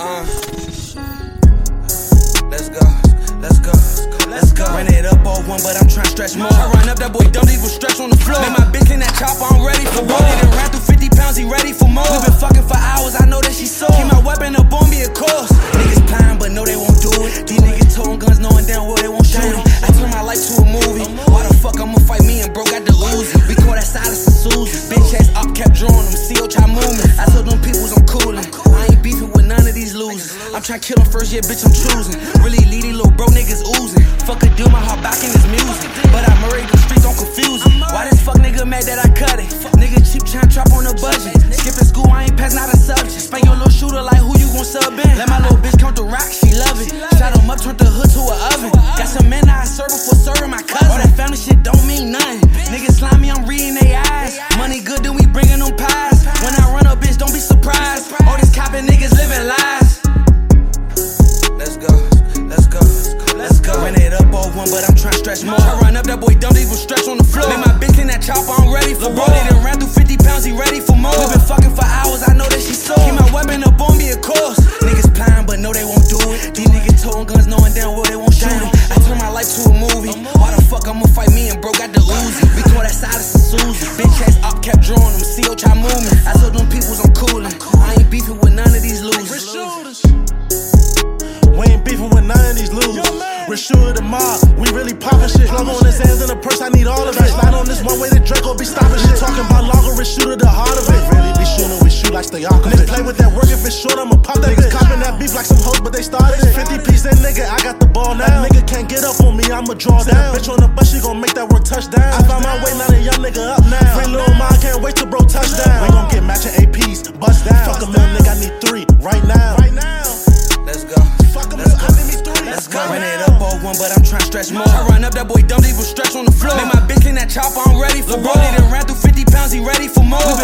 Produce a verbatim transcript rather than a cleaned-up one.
Uh, let's go, let's go, let's go. Run it up oh one, but I'm tryna stretch more. I run up, that boy don't even stretch on the floor. Make my bitch in that chopper, I'm ready for war. He done ran through fifty pounds, he ready for more. We been fucking for hours, I know that she sore. Keep my weapon up on me, of course. Niggas plotting, but no, they won't do it. These niggas toting guns, knowing damn well they won't shoot it. I turn my life to a movie. Why the fuck I'ma fight me and bro got the Uzi? We call that Silas and Susie. Bitch ass up, kept drawing them, C O try moving. I told them peoples I'm coolin'. I ain't beefing with none of these losers. I'm tryna kill them first, yeah, bitch, I'm choosing. Really lead these little bro niggas oozing. Fuck a deal, my heart back in his music. But I murray the streets, don't confuse him. Why this fuck nigga mad that I cut it? Nigga cheap tryna trap on a budget. Skipping school, I ain't pass, not a subject. Spank your little shooter like who you gon' sub in. Let my little bitch count the rock, she love it. Shot him up, turned the hood to an oven. Got some men I serve before serving my cousin. All that family shit don't mean nothing. Niggas slime me, I'm reading they eyes. Money good, then we bringing them pies. When I run up, bitch, don't be surprised. All these copping niggas living lies. Let's go, let's go, let's go. Run it up oh one, but I'm tryna stretch more. I run up, that boy don't even stretch on the floor. Make my bitch in that chopper, I'm ready for war. He done ran through fifty pounds, he ready for more. We been fucking for hours, I know that she sore. Keep my weapon up on me, of course. Niggas plotting, but no, they won't do it. These niggas toting guns, knowing damn well they won't shoot it. I turn my life to a movie. Why the fuck I'ma fight me and bro got the Uzi? We call that Silas and Susie. Bitch ass up, kept drawing them, C O try moving. I told them peoples I'm coolin'. I ain't beefing with none of these losers. We ain't beefing with none of these losers. We're sure the mob, we really poppin' shit. Plug on his hands in the purse, I need all of it. Slide on this one way, the Draco be stopping shit. Talking about longer, we shooter, the heart of it. Really be shooting, we shoot like stay off. Niggas play with that work, if it's short, I'ma pop that bitch. Copping that beef like some hoes, but they started it. fifty piece that nigga, I got the ball now. That nigga can't get up on me, I'ma draw down. Bitch on the bus, she gon' make that work touchdown. I found my way, now the young nigga up now. Free little mom, can't wait till bro touchdown. We gon' get matching A Ps, bust down. Fuck a mill, nigga, I need three right now. Right now. Let's go. Fuck a mill, I need me three. Let's go. Run it up oh one, but I'm tryna stretch more. I run up, that boy don't even stretch on the floor. Make my bitch in that chopper, I'm ready for war. He done ran through fifty pounds, he ready for more. We